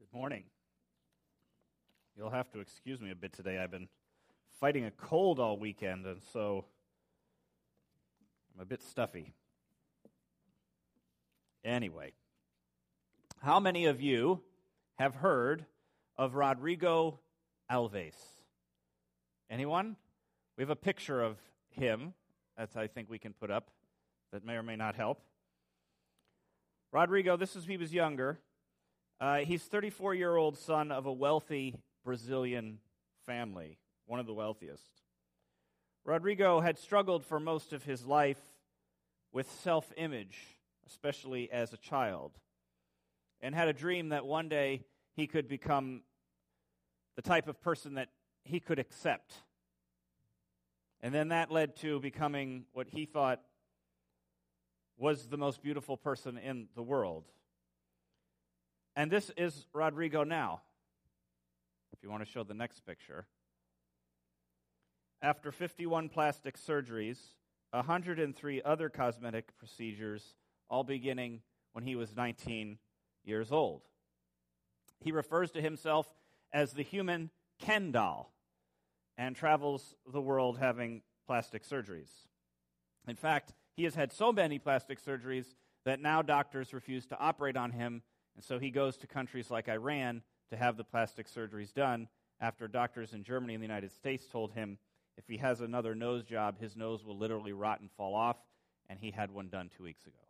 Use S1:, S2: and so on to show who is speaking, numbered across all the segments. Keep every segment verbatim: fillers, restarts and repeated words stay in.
S1: Good morning. You'll have to excuse me a bit today. I've been fighting a cold all weekend, and so I'm a bit stuffy. Anyway, how many of you have heard of Rodrigo Alves? Anyone? We have a picture of him that I think we can put up that may or may not help. Rodrigo, this is he was younger. Uh, he's thirty-four-year-old son of a wealthy Brazilian family, one of the wealthiest. Rodrigo had struggled for most of his life with self-image, especially as a child, and had a dream that one day he could become the type of person that he could accept. And then that led to becoming what he thought was the most beautiful person in the world. And this is Rodrigo now. If you want to show the next picture. After fifty-one plastic surgeries, one hundred three other cosmetic procedures, all beginning when he was nineteen years old. He refers to himself as the human Ken doll and travels the world having plastic surgeries. In fact, he has had so many plastic surgeries that now doctors refuse to operate on him, and so he goes to countries like Iran to have the plastic surgeries done after doctors in Germany and the United States told him if he has another nose job, his nose will literally rot and fall off, and he had one done two weeks ago.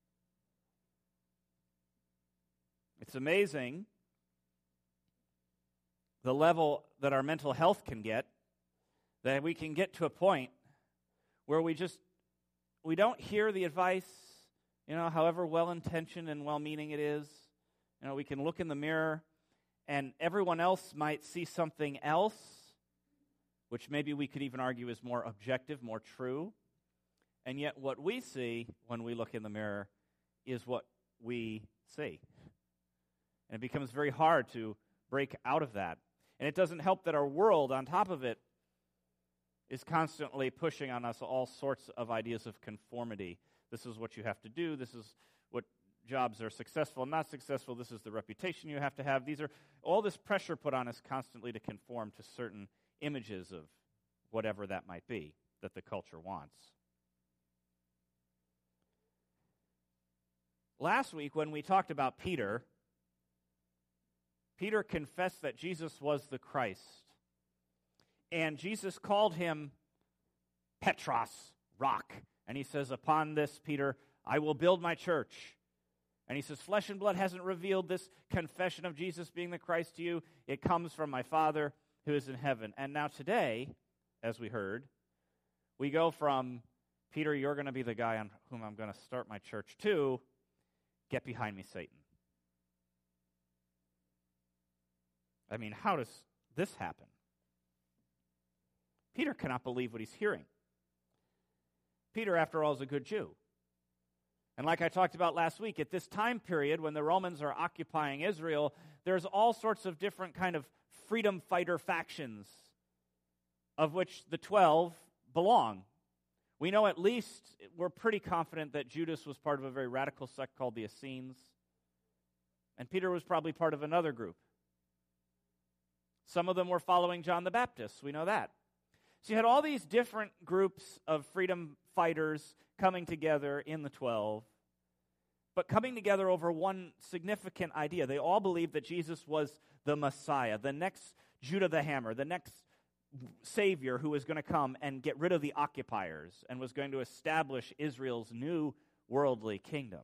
S1: It's amazing the level that our mental health can get, that we can get to a point where we just, we don't hear the advice, you know, however well-intentioned and well-meaning it is. You know, we can look in the mirror and everyone else might see something else, which maybe we could even argue is more objective, more true. And yet what we see when we look in the mirror is what we see. And it becomes very hard to break out of that. And it doesn't help that our world, on top of it, is constantly pushing on us all sorts of ideas of conformity. This is what you have to do. This is what jobs are successful and not successful. This is the reputation you have to have. These are all this pressure put on us constantly to conform to certain images of whatever that might be that the culture wants. Last week when we talked about Peter, Peter confessed that Jesus was the Christ. And Jesus called him Petros, rock. And he says, upon this, Peter, I will build my church. And he says, flesh and blood hasn't revealed this confession of Jesus being the Christ to you. It comes from my Father who is in heaven. And now today, as we heard, we go from, Peter, you're going to be the guy on whom I'm going to start my church, to, get behind me, Satan. I mean, how does this happen? Peter cannot believe what he's hearing. Peter, after all, is a good Jew. And like I talked about last week, at this time period when the Romans are occupying Israel, there's all sorts of different kind of freedom fighter factions, of which the twelve belong. We know at least, we're pretty confident that Judas was part of a very radical sect called the Essenes. And Peter was probably part of another group. Some of them were following John the Baptist. We know that. So you had all these different groups of freedom fighters coming together in the twelve, but coming together over one significant idea. They all believed that Jesus was the Messiah, the next Judah the Hammer, the next Savior who was going to come and get rid of the occupiers and was going to establish Israel's new worldly kingdom.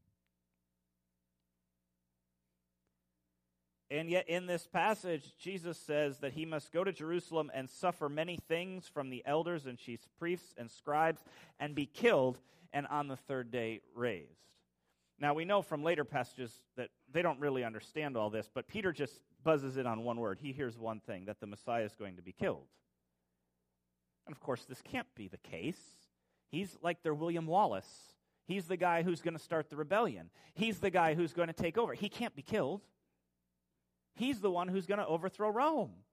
S1: And yet in this passage, Jesus says that he must go to Jerusalem and suffer many things from the elders and chief priests and scribes and be killed and on the third day raised. Now we know from later passages that they don't really understand all this, but Peter just buzzes in on one word. He hears one thing, that the Messiah is going to be killed. And of course, this can't be the case. He's like their William Wallace. He's the guy who's going to start the rebellion. He's the guy who's going to take over. He can't be killed. He's the one who's going to overthrow Rome.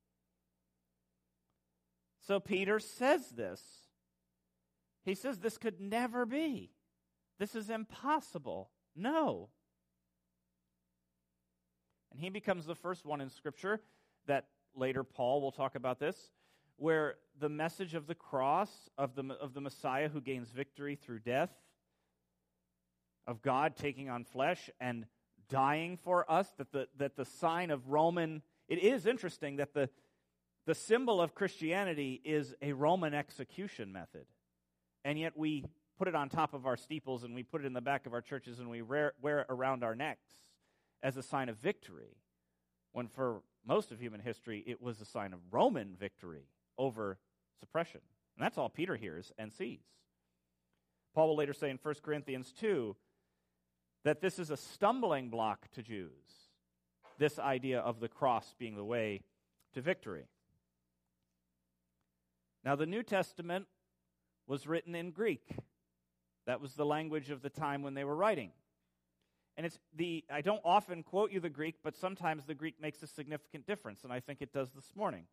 S1: So Peter says this. He says this could never be. This is impossible. No. And he becomes the first one in Scripture that later Paul will talk about this, where the message of the cross, of the, of the Messiah who gains victory through death, of God taking on flesh and dying for us, that the, that the sign of Roman, it is interesting that the, the symbol of Christianity is a Roman execution method. And yet we put it on top of our steeples and we put it in the back of our churches and we wear, wear it around our necks as a sign of victory, when for most of human history it was a sign of Roman victory over suppression. And that's all Peter hears and sees. Paul will later say in First Corinthians two that this is a stumbling block to Jews, this idea of the cross being the way to victory. Now, the New Testament was written in Greek. That was the language of the time when they were writing. And it's the I don't often quote you the Greek, but sometimes the Greek makes a significant difference, and I think it does this morning.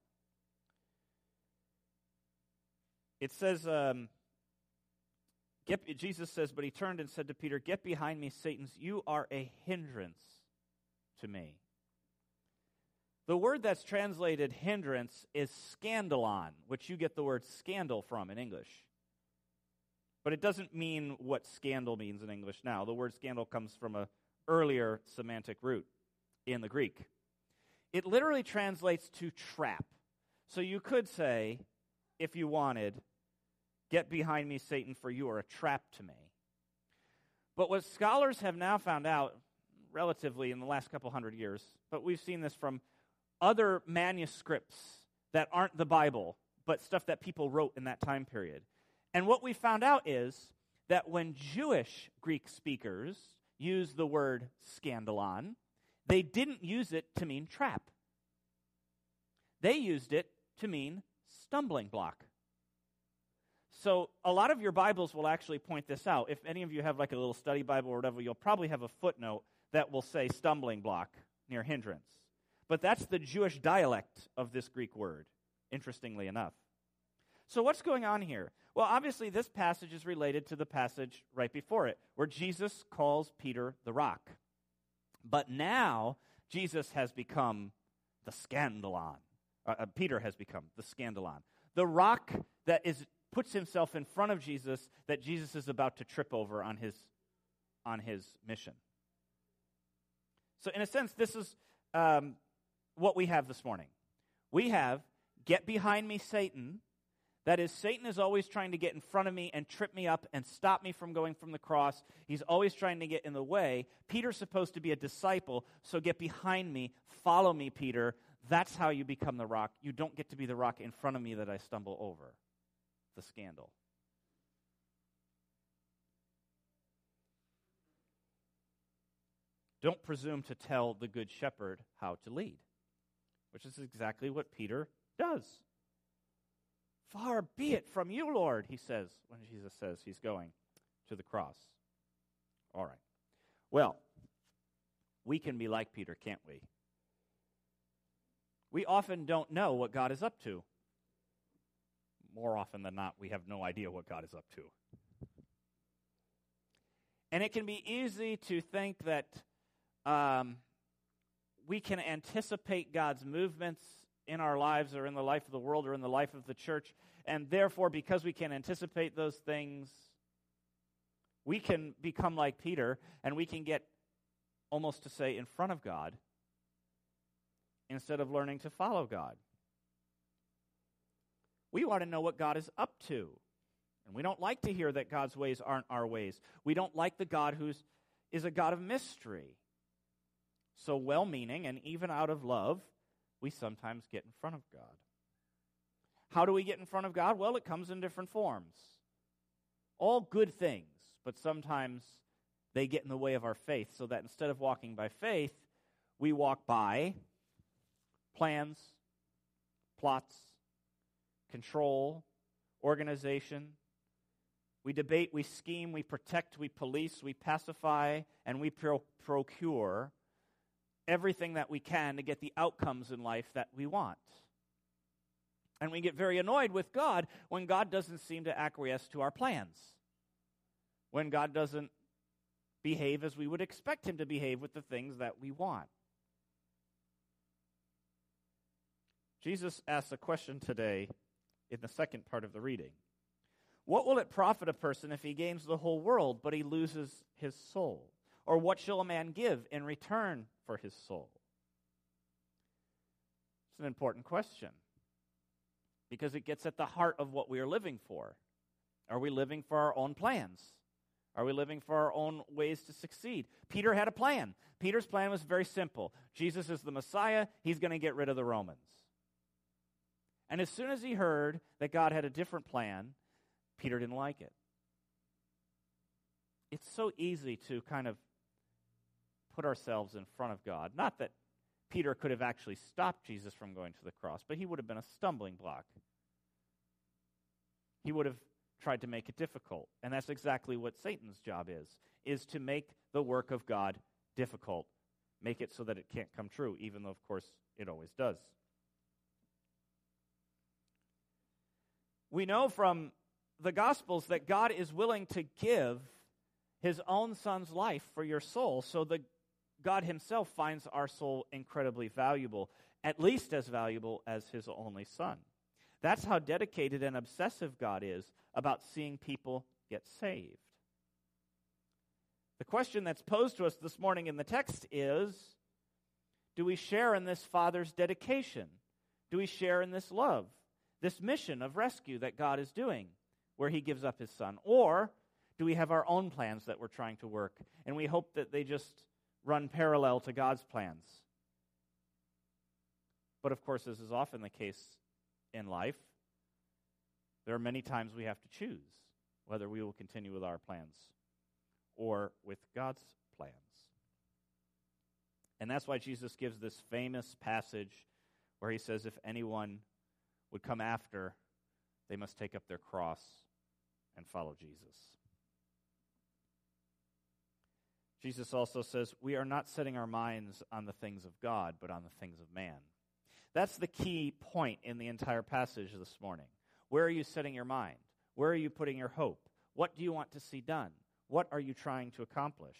S1: It says, um, get, Jesus says, but he turned and said to Peter, "Get behind me, Satan, you are a hindrance to me." The word that's translated hindrance is scandalon, which you get the word scandal from in English. But it doesn't mean what scandal means in English now. The word scandal comes from an earlier semantic root in the Greek. It literally translates to trap. So you could say, if you wanted, "Get behind me, Satan, for you are a trap to me." But what scholars have now found out, relatively in the last couple hundred years, but we've seen this from other manuscripts that aren't the Bible, but stuff that people wrote in that time period. And what we found out is that when Jewish Greek speakers used the word scandalon, they didn't use it to mean trap. They used it to mean stumbling block. So a lot of your Bibles will actually point this out. If any of you have like a little study Bible or whatever, you'll probably have a footnote that will say stumbling block near hindrance. But that's the Jewish dialect of this Greek word, interestingly enough. So what's going on here? Well, obviously this passage is related to the passage right before it, where Jesus calls Peter the rock. But now Jesus has become the scandalon. Uh, uh, Peter has become the scandalon. The rock that is puts himself in front of Jesus, that Jesus is about to trip over on his, on his mission. So in a sense, this is um, what we have this morning. We have, "Get behind me, Satan." That is, Satan is always trying to get in front of me and trip me up and stop me from going from the cross. He's always trying to get in the way. Peter's supposed to be a disciple, so get behind me, follow me, Peter. That's how you become the rock. You don't get to be the rock in front of me that I stumble over. The scandal. Don't presume to tell the good shepherd how to lead, which is exactly what Peter does. "Far be it from you, Lord," he says when Jesus says he's going to the cross. All right. Well, we can be like Peter, can't we? We often don't know what God is up to. More often than not, we have no idea what God is up to. And it can be easy to think that um, we can anticipate God's movements in our lives or in the life of the world or in the life of the church, and therefore, because we can anticipate those things, we can become like Peter, and we can get almost to say in front of God instead of learning to follow God. We want to know what God is up to, and we don't like to hear that God's ways aren't our ways. We don't like the God who is a God of mystery. So well-meaning and even out of love, we sometimes get in front of God. How do we get in front of God? Well, it comes in different forms. All good things, but sometimes they get in the way of our faith, so that instead of walking by faith, we walk by plans, plots, control, organization. We debate, we scheme, we protect, we police, we pacify, and we pro- procure everything that we can to get the outcomes in life that we want. And we get very annoyed with God when God doesn't seem to acquiesce to our plans, when God doesn't behave as we would expect him to behave with the things that we want. Jesus asks a question today in the second part of the reading. What will it profit a person if he gains the whole world, but he loses his soul? Or what shall a man give in return for his soul? It's an important question because it gets at the heart of what we are living for. Are we living for our own plans? Are we living for our own ways to succeed? Peter had a plan. Peter's plan was very simple. Jesus is the Messiah. He's going to get rid of the Romans. And as soon as he heard that God had a different plan, Peter didn't like it. It's so easy to kind of put ourselves in front of God. Not that Peter could have actually stopped Jesus from going to the cross, but he would have been a stumbling block. He would have tried to make it difficult. And that's exactly what Satan's job is, is to make the work of God difficult. Make it so that it can't come true, even though, of course, it always does. We know from the Gospels that God is willing to give his own Son's life for your soul, so that God himself finds our soul incredibly valuable, at least as valuable as his only Son. That's how dedicated and obsessive God is about seeing people get saved. The question that's posed to us this morning in the text is, do we share in this Father's dedication? Do we share in this love, this mission of rescue that God is doing, where he gives up his Son? Or do we have our own plans that we're trying to work, and we hope that they just run parallel to God's plans? But of course, as is often the case in life, there are many times we have to choose whether we will continue with our plans or with God's plans. And that's why Jesus gives this famous passage where he says, if anyone would come after, they must take up their cross and follow Jesus. Jesus also says, we are not setting our minds on the things of God, but on the things of man. That's the key point in the entire passage this morning. Where are you setting your mind? Where are you putting your hope? What do you want to see done? What are you trying to accomplish?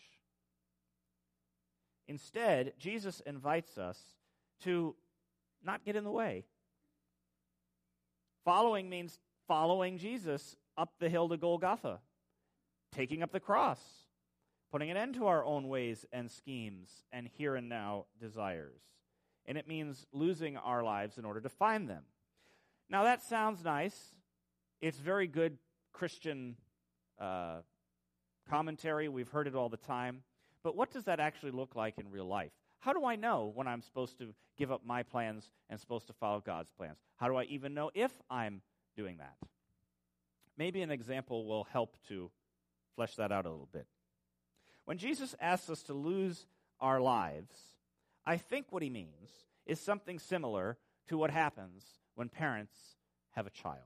S1: Instead, Jesus invites us to not get in the way. Following means following Jesus up the hill to Golgotha, taking up the cross, putting an end to our own ways and schemes and here and now desires. And it means losing our lives in order to find them. Now that sounds nice. It's very good Christian uh, commentary. We've heard it all the time. But what does that actually look like in real life? How do I know when I'm supposed to give up my plans and supposed to follow God's plans? How do I even know if I'm doing that? Maybe an example will help to flesh that out a little bit. When Jesus asks us to lose our lives, I think what he means is something similar to what happens when parents have a child.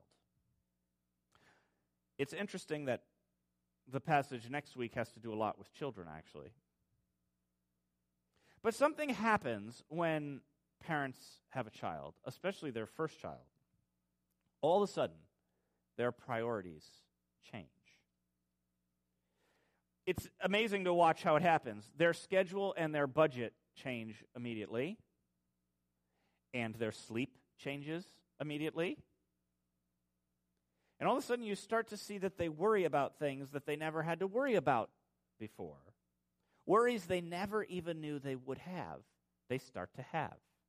S1: It's interesting that the passage next week has to do a lot with children, actually. But something happens when parents have a child, especially their first child. All of a sudden, their priorities change. It's amazing to watch how it happens. Their schedule and their budget change immediately, and their sleep changes immediately. And all of a sudden, you start to see that they worry about things that they never had to worry about before. Worries they never even knew they would have, they start to have.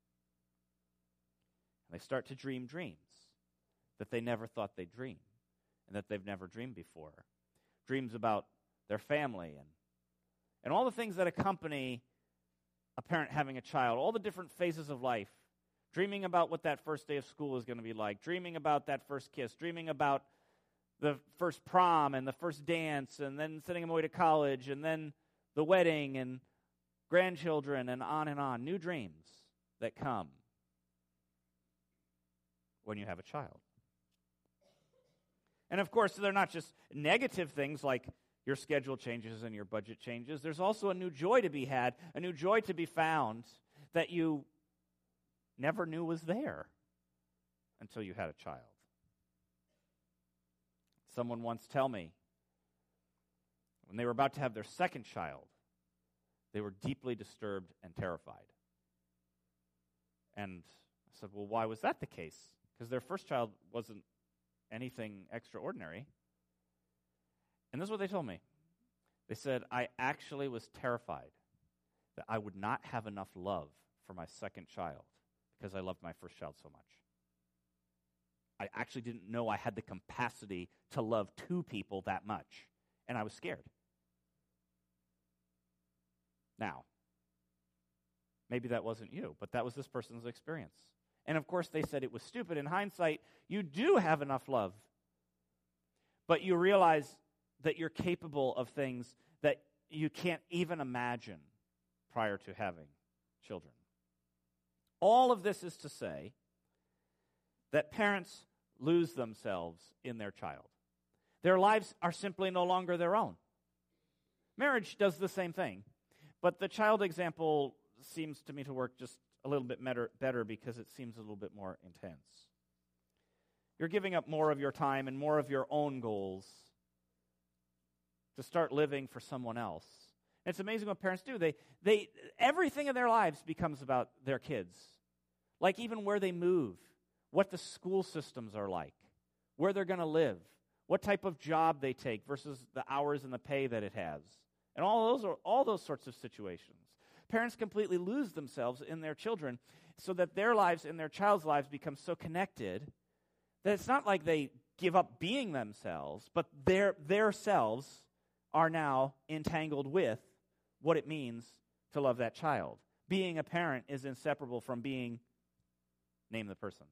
S1: And they start to dream dreams that they never thought they'd dream and that they've never dreamed before. Dreams about their family and, and all the things that accompany a parent having a child, all the different phases of life. Dreaming about what that first day of school is going to be like, dreaming about that first kiss, dreaming about the first prom and the first dance, and then sending them away to college, and then the wedding and grandchildren, and on and on. New dreams that come when you have a child. And of course, they're not just negative things like your schedule changes and your budget changes. There's also a new joy to be had, a new joy to be found that you never knew was there until you had a child. Someone once told me, when they were about to have their second child, they were deeply disturbed and terrified. And I said, well, why was that the case? Because their first child wasn't anything extraordinary. And this is what they told me. They said, I actually was terrified that I would not have enough love for my second child because I loved my first child so much. I actually didn't know I had the capacity to love two people that much, and I was scared. Now, maybe that wasn't you, but that was this person's experience. And of course, they said it was stupid. In hindsight, you do have enough love, but you realize that you're capable of things that you can't even imagine prior to having children. All of this is to say that parents lose themselves in their child. Their lives are simply no longer their own. Marriage does the same thing, but the child example seems to me to work just a little bit better, better because it seems a little bit more intense. You're giving up more of your time and more of your own goals to start living for someone else. And it's amazing what parents do. They, they, everything in their lives becomes about their kids. Like even where they move, what the school systems are like, where they're going to live, what type of job they take versus the hours and the pay that it has. And all those are all those sorts of situations. Parents completely lose themselves in their children so that their lives and their child's lives become so connected that it's not like they give up being themselves, but their their selves are now entangled with what it means to love that child. Being a parent is inseparable from being, name the person.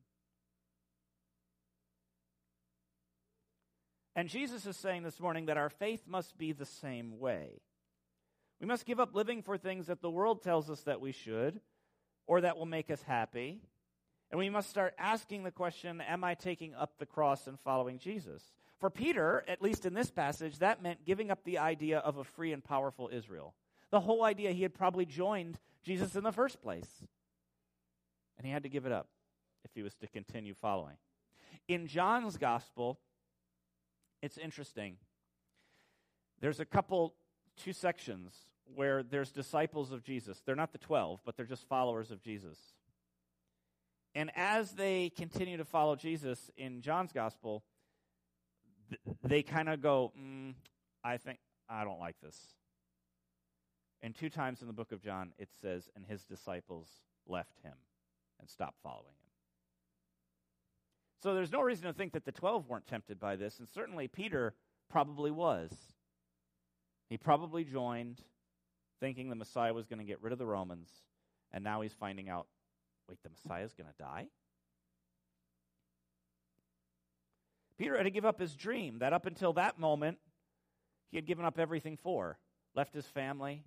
S1: And Jesus is saying this morning that our faith must be the same way. We must give up living for things that the world tells us that we should or that will make us happy. And we must start asking the question, am I taking up the cross and following Jesus? For Peter, at least in this passage, that meant giving up the idea of a free and powerful Israel. The whole idea he had probably joined Jesus in the first place. And he had to give it up if he was to continue following. In John's gospel, it's interesting. There's a couple, two sections where there's disciples of Jesus. They're not the twelve, but they're just followers of Jesus. And as they continue to follow Jesus in John's gospel, th- they kind of go, mm, I think, I don't like this. And two times in the book of John, it says, and his disciples left him and stopped following him. So there's no reason to think that the twelve weren't tempted by this, and certainly Peter probably was. He probably joined thinking the Messiah was going to get rid of the Romans, and now he's finding out, wait, the Messiah's going to die? Peter had to give up his dream that up until that moment he had given up everything for. Left his family,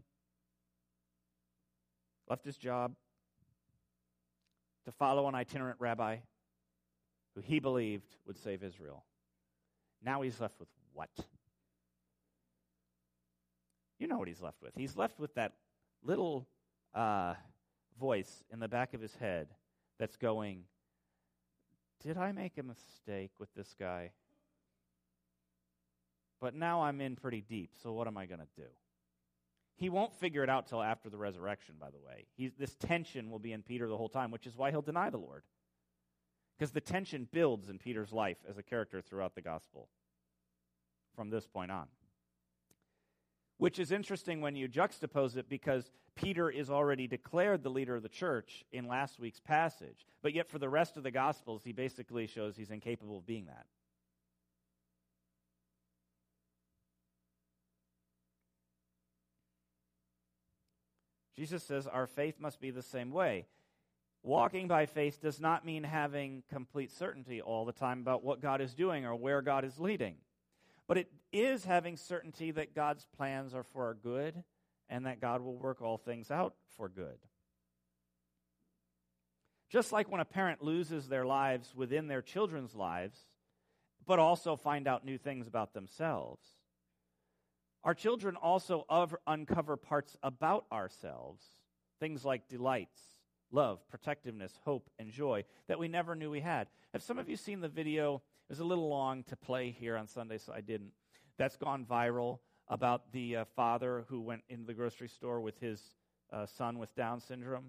S1: left his job to follow an itinerant rabbi who he believed would save Israel. Now he's left with what? You know what he's left with. He's left with that little uh, voice in the back of his head that's going, did I make a mistake with this guy? But now I'm in pretty deep, so what am I going to do? He won't figure it out till after the resurrection, by the way. He's, this tension will be in Peter the whole time, which is why he'll deny the Lord. Because the tension builds in Peter's life as a character throughout the gospel from this point on. Which is interesting when you juxtapose it because Peter is already declared the leader of the church in last week's passage. But yet for the rest of the Gospels, he basically shows he's incapable of being that. Jesus says our faith must be the same way. Walking by faith does not mean having complete certainty all the time about what God is doing or where God is leading. But it is having certainty that God's plans are for our good and that God will work all things out for good. Just like when a parent loses their lives within their children's lives, but also find out new things about themselves, our children also uncover parts about ourselves, things like delights, love, protectiveness, hope, and joy that we never knew we had. Have some of you seen the video? It was a little long to play here on Sunday, so I didn't. That's gone viral about the uh, father who went into the grocery store with his uh, son with Down syndrome. Have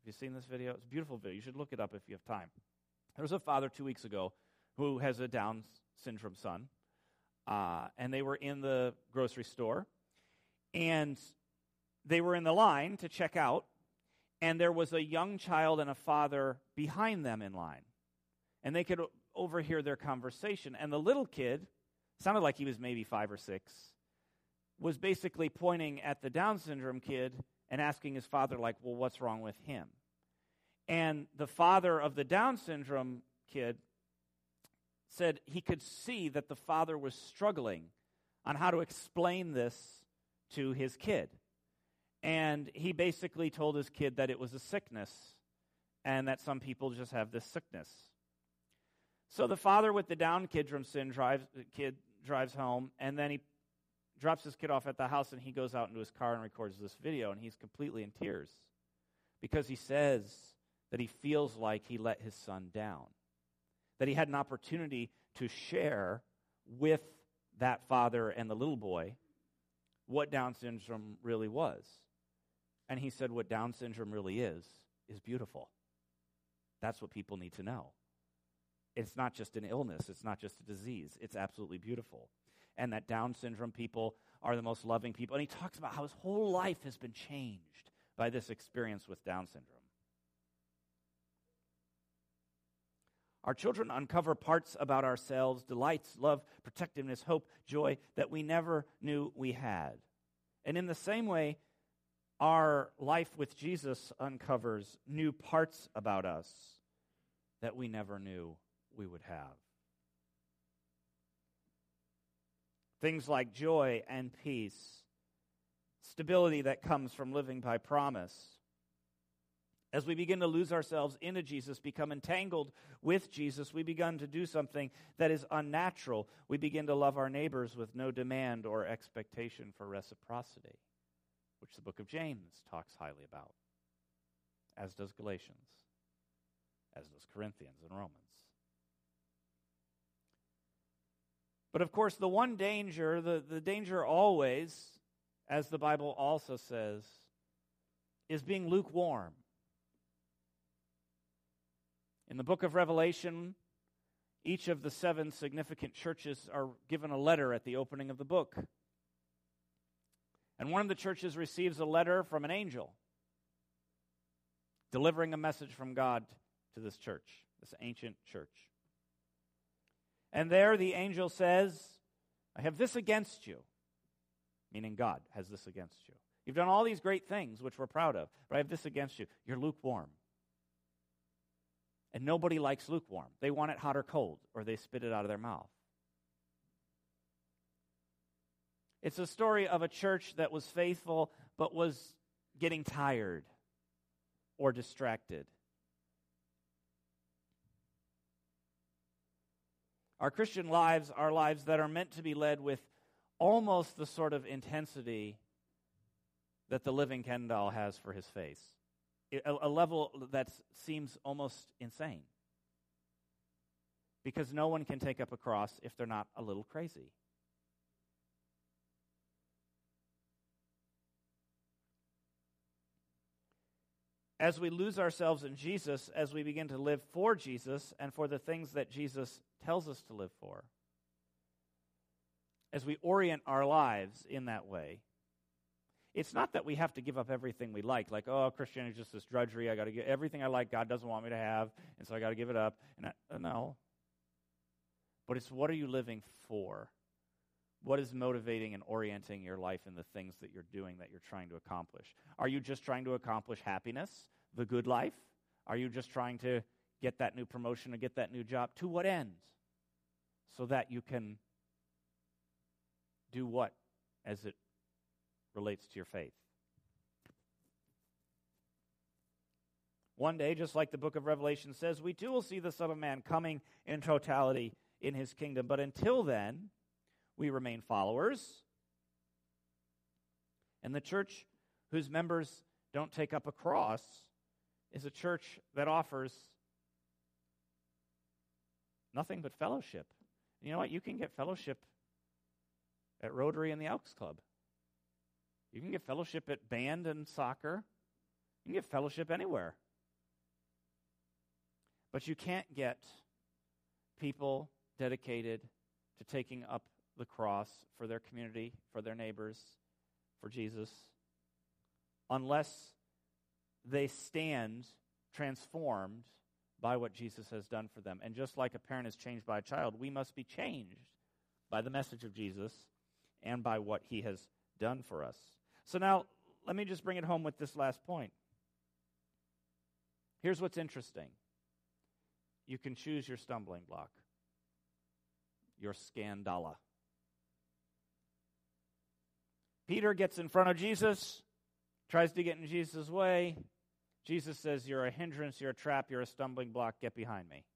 S1: you seen this video? It's a beautiful video. You should look it up if you have time. There was a father two weeks ago who has a Down syndrome son, uh, and they were in the grocery store, and they were in the line to check out, and there was a young child and a father behind them in line, and they could overhear their conversation, and the little kid, sounded like he was maybe five or six, was basically pointing at the Down syndrome kid and asking his father, like, well, what's wrong with him? And the father of the Down syndrome kid said he could see that the father was struggling on how to explain this to his kid. And he basically told his kid that it was a sickness and that some people just have this sickness. So the father with the Down syndrome drives, kid drives home, and then he drops his kid off at the house, and he goes out into his car and records this video, and he's completely in tears because he says that he feels like he let his son down, that he had an opportunity to share with that father and the little boy what Down syndrome really was. And he said what Down syndrome really is, is beautiful. That's what people need to know. It's not just an illness. It's not just a disease. It's absolutely beautiful. And that Down syndrome people are the most loving people. And he talks about how his whole life has been changed by this experience with Down syndrome. Our children uncover parts about ourselves, delights, love, protectiveness, hope, joy that we never knew we had. And in the same way, our life with Jesus uncovers new parts about us that we never knew we would have. Things like joy and peace, stability that comes from living by promise. As we begin to lose ourselves into Jesus, become entangled with Jesus, we begin to do something that is unnatural. We begin to love our neighbors with no demand or expectation for reciprocity, which the book of James talks highly about, as does Galatians, as does Corinthians and Romans. But of course, the one danger, the, the danger always, as the Bible also says, is being lukewarm. In the book of Revelation, each of the seven significant churches are given a letter at the opening of the book. And one of the churches receives a letter from an angel delivering a message from God to this church, this ancient church. And there the angel says, I have this against you, meaning God has this against you. You've done all these great things, which we're proud of, but I have this against you. You're lukewarm. And nobody likes lukewarm. They want it hot or cold, or they spit it out of their mouth. It's a story of a church that was faithful, but was getting tired or distracted. Our Christian lives are lives that are meant to be led with almost the sort of intensity that the living Ken doll has for his face. A, a level that seems almost insane. Because no one can take up a cross if they're not a little crazy. As we lose ourselves in Jesus, as we begin to live for Jesus and for the things that Jesus tells us to live for, as we orient our lives in that way, it's not that we have to give up everything we like, like, oh, Christianity is just this drudgery, I got to get everything I like, God doesn't want me to have, and so I got to give it up. And I, uh, no. But it's what are you living for? What is motivating and orienting your life in the things that you're doing, that you're trying to accomplish? Are you just trying to accomplish happiness, the good life? Are you just trying to get that new promotion or get that new job? To what end? So that you can do what as it relates to your faith? One day, just like the book of Revelation says, we too will see the Son of Man coming in totality in his kingdom. But until then, we remain followers. And the church whose members don't take up a cross is a church that offers nothing but fellowship. You know what? You can get fellowship at Rotary and the Elks Club. You can get fellowship at band and soccer. You can get fellowship anywhere. But you can't get people dedicated to taking up the cross for their community, for their neighbors, for Jesus, unless they stand transformed by what Jesus has done for them. And just like a parent is changed by a child, we must be changed by the message of Jesus and by what he has done for us. So now, let me just bring it home with this last point. Here's what's interesting. You can choose your stumbling block, your scandala. Peter gets in front of Jesus, tries to get in Jesus' way. Jesus says, you're a hindrance, you're a trap, you're a stumbling block, get behind me.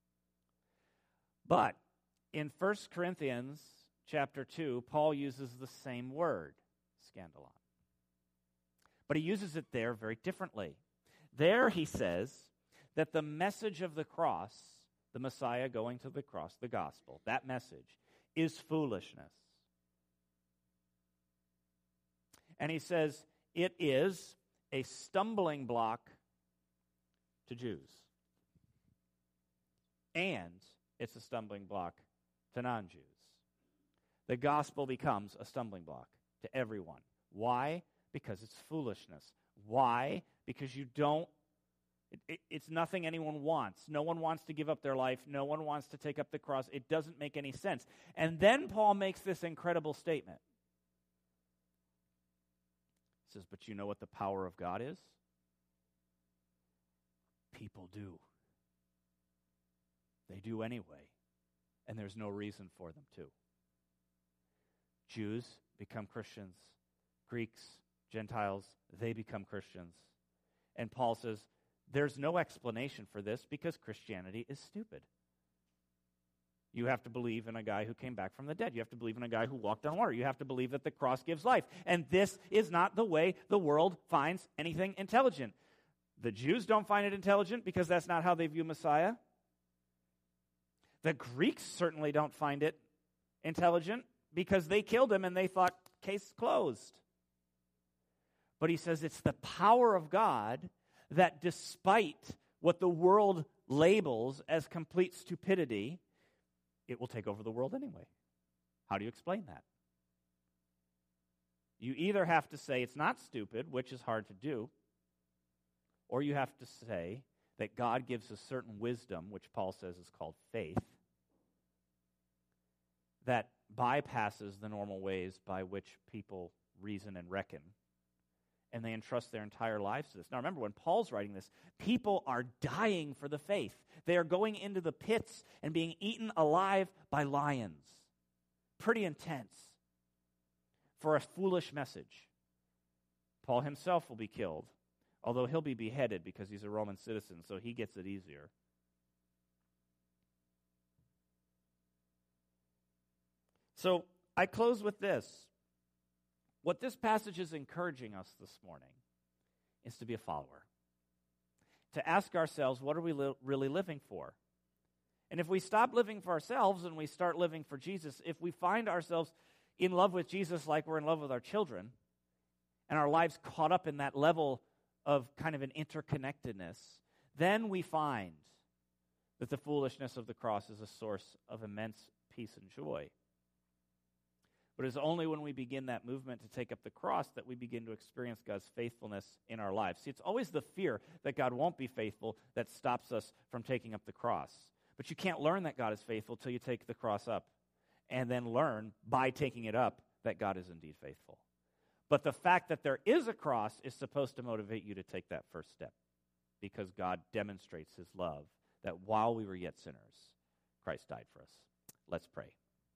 S1: But in First Corinthians chapter two, Paul uses the same word, scandalon. But he uses it there very differently. There he says that the message of the cross, the Messiah going to the cross, the gospel, that message is foolishness. And he says it is a stumbling block to Jews. And it's a stumbling block to non-Jews. The gospel becomes a stumbling block to everyone. Why? Because it's foolishness. Why? Because you don't, it, it, it's nothing anyone wants. No one wants to give up their life. No one wants to take up the cross. It doesn't make any sense. And then Paul makes this incredible statement. He says, but you know what the power of God is? People do. They do anyway. And there's no reason for them to. Jews become Christians. Greeks, Gentiles, they become Christians. And Paul says, there's no explanation for this because Christianity is stupid. You have to believe in a guy who came back from the dead. You have to believe in a guy who walked on water. You have to believe that the cross gives life. And this is not the way the world finds anything intelligent. The Jews don't find it intelligent because that's not how they view Messiah. The Greeks certainly don't find it intelligent because they killed him and they thought, case closed. But he says it's the power of God that despite what the world labels as complete stupidity, it will take over the world anyway. How do you explain that? You either have to say it's not stupid, which is hard to do, or you have to say that God gives a certain wisdom, which Paul says is called faith, that bypasses the normal ways by which people reason and reckon, and they entrust their entire lives to this. Now remember, when Paul's writing this, people are dying for the faith. They are going into the pits and being eaten alive by lions. Pretty intense for a foolish message. Paul himself will be killed, although he'll be beheaded because he's a Roman citizen, so he gets it easier. So I close with this. What this passage is encouraging us this morning is to be a follower. To ask ourselves, what are we li- really living for? And if we stop living for ourselves and we start living for Jesus, if we find ourselves in love with Jesus like we're in love with our children, and our lives caught up in that level of kind of an interconnectedness, then we find that the foolishness of the cross is a source of immense peace and joy. But it's only when we begin that movement to take up the cross that we begin to experience God's faithfulness in our lives. See, it's always the fear that God won't be faithful that stops us from taking up the cross. But you can't learn that God is faithful till you take the cross up and then learn by taking it up that God is indeed faithful. But the fact that there is a cross is supposed to motivate you to take that first step because God demonstrates his love that while we were yet sinners, Christ died for us. Let's pray.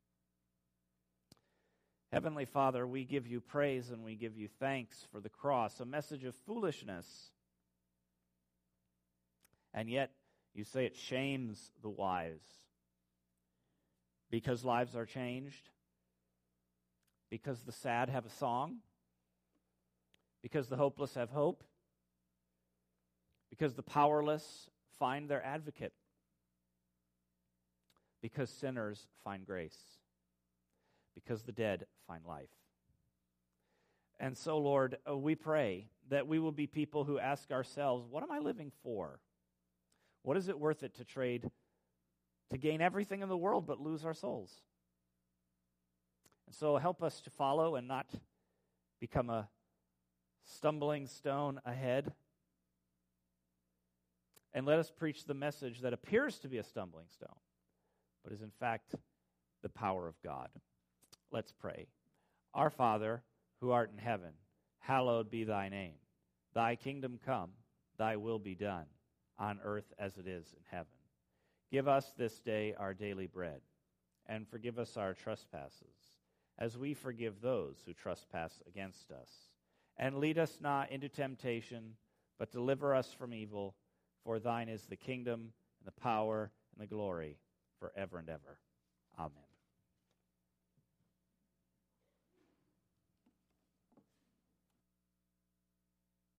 S1: Heavenly Father, we give you praise and we give you thanks for the cross, a message of foolishness. And yet, you say it shames the wise because lives are changed, because the sad have a song, because the hopeless have hope, because the powerless find their advocate, because sinners find grace, because the dead find life. And so, Lord, uh, we pray that we will be people who ask ourselves, what am I living for? What is it worth it to trade, to gain everything in the world but lose our souls? And so help us to follow and not become a stumbling stone ahead. And let us preach the message that appears to be a stumbling stone, but is in fact the power of God. Let's pray. Our Father, who art in heaven, hallowed be thy name. Thy kingdom come, thy will be done, on earth as it is in heaven. Give us this day our daily bread, and forgive us our trespasses, as we forgive those who trespass against us. And lead us not into temptation, but deliver us from evil. For thine is the kingdom, and the power, and the glory, forever and ever. Amen.